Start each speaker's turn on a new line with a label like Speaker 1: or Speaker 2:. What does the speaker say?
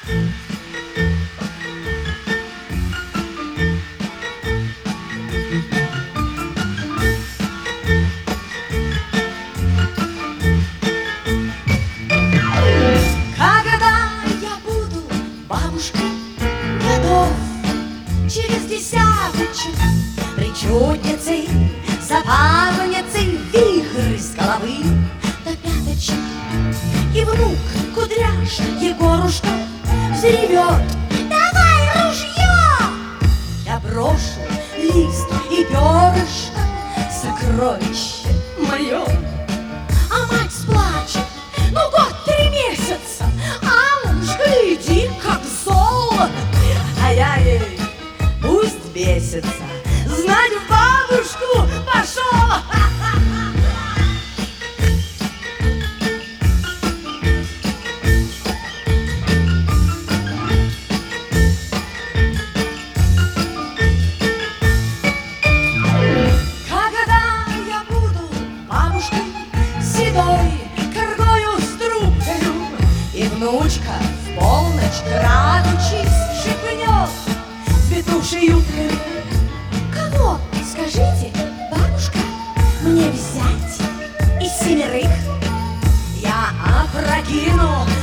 Speaker 1: Через десяточек причудницей, забавницей, вихрь с головы до пяточек. И внук кудряш Егорушка взревет: давай ружье! Я брошу лист и перышко, сокровище мое. А мать сплачет: ну год 3 месяца, а муж, гляди, как зол. А я ей: пусть бесится, знать в бабушку пошел. Когда я буду бабушкой седой, коргою с трубкою, и внучка в полночь, крадучись, шепнет цветушей уткой: кого, скажите, бабушка, мне взять из 7? Я опрокину